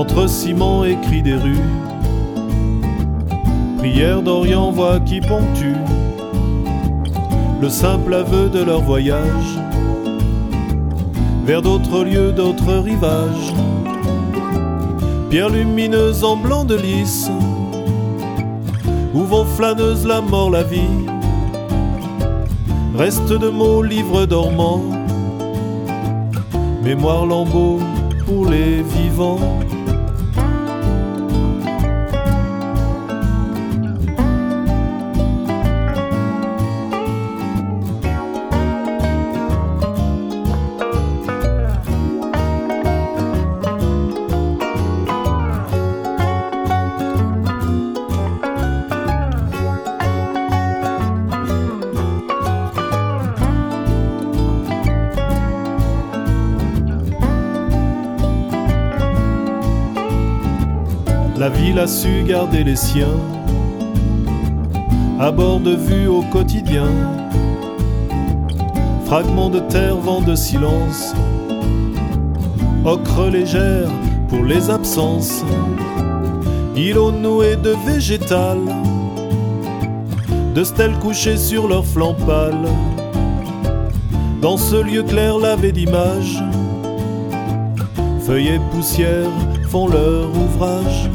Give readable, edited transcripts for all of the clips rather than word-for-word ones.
Entre ciment et cris des rues, prières d'Orient, voix qui ponctuent le simple aveu de leur voyage vers d'autres lieux, d'autres rivages. Pierre lumineuse en blanc de lys, où vont flâneuses la mort, la vie. Reste de mots, livres dormants, mémoire lambeau pour les vivants. La ville a su garder les siens, à bord de vue au quotidien. Fragments de terre, vent de silence, ocre légère pour les absences. Îlots noués de végétal, de stèles couchées sur leurs flancs pâles. Dans ce lieu clair lavé d'images, feuilles et poussière font leur ouvrage.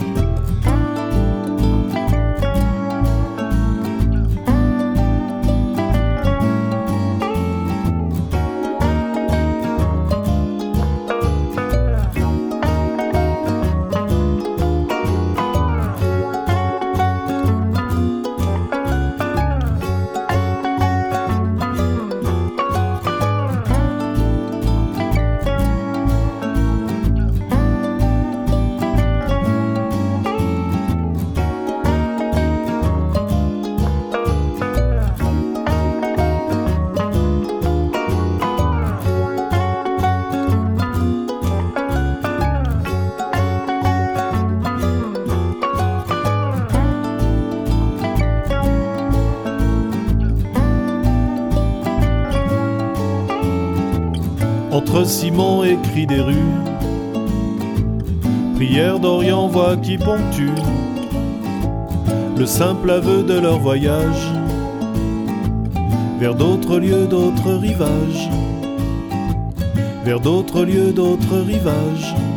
Entre ciment et cris des rues, prières d'Orient, voix qui ponctuent le simple aveu de leur voyage vers d'autres lieux, d'autres rivages, vers d'autres lieux, d'autres rivages.